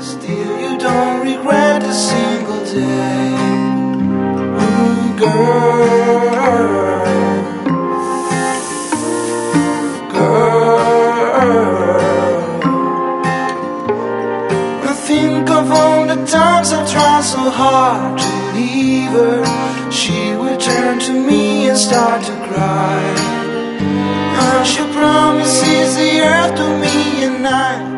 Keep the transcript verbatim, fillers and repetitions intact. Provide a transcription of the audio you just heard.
Still you don't regret a single day. Ooh, girl, girl. I think of all the times I tried so hard to leave her. She would turn to me and start to cry. And she promises the earth to me, and I